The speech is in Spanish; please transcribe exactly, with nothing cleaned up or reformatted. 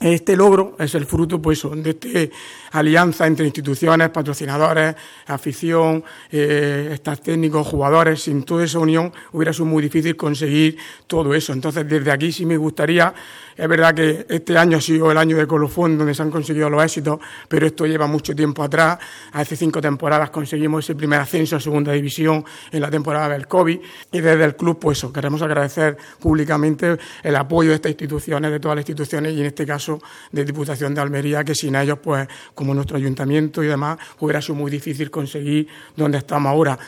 Este logro es el fruto pues, de esta alianza entre instituciones, patrocinadores, afición, eh, staff técnicos, jugadores. Sin toda esa unión hubiera sido muy difícil conseguir todo eso. Entonces, desde aquí sí me gustaría, es verdad que este año ha sido el año de colofón donde se han conseguido los éxitos, pero esto lleva mucho tiempo atrás. Hace cinco temporadas conseguimos ese primer ascenso a segunda división en la temporada del COVID y desde el club pues eso, queremos agradecer públicamente el apoyo de estas instituciones, de todas las instituciones y en este caso de Diputación de Almería, que sin ellos, pues como nuestro ayuntamiento y demás, hubiera sido muy difícil conseguir donde estamos ahora.